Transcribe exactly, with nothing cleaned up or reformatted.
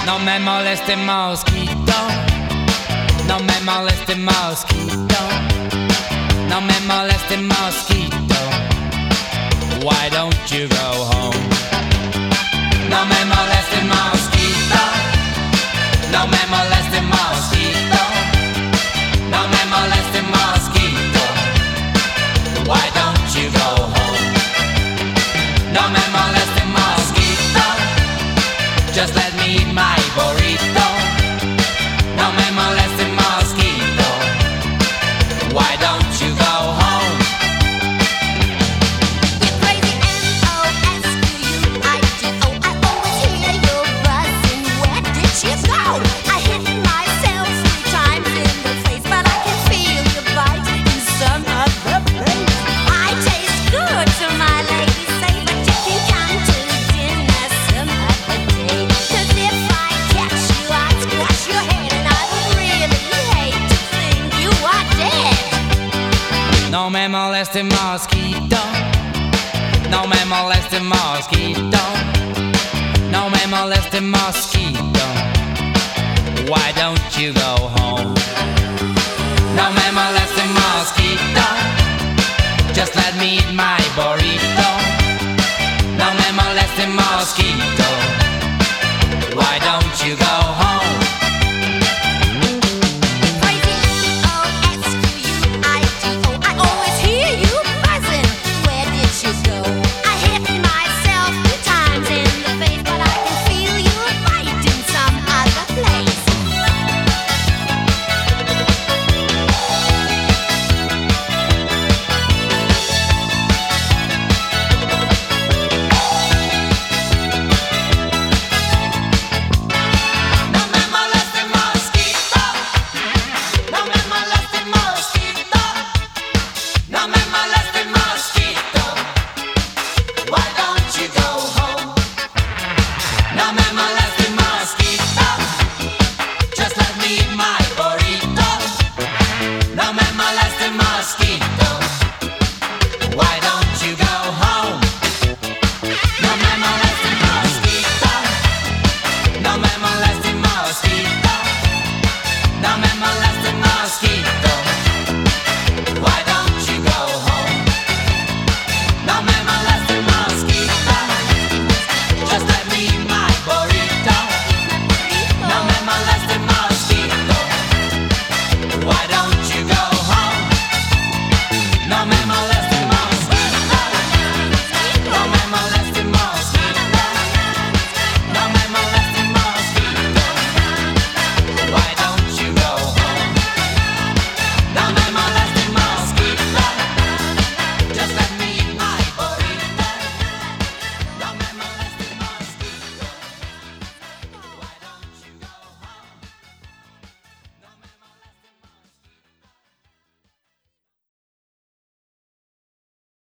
No me moleste mosquito, no me moleste mosquito, no me moleste mosquito. Why don't you go home? No me moleste mosquito, no me moleste mosquito, no me moleste mosquito. Why don't you go home? No me moleste mosquito, just let me eat my burrito. No me moleste mosquito, why don't you go home? You're crazy, M O S Q U I T O. I always hear you buzzing. Where did you go? I hit myself three times in the face, but I can feel your bite in some other place. I taste good to my lady, say, but you can come to dinner some other day. 'Cause if I catch you, I'd squash your head, and I would really hate to think you are dead. No me moleste mosquito, no me moleste mosquito, no me moleste mosquito. Why don't you go home? No me moleste mosquito, just let me eat my burrito. No me moleste mosquito.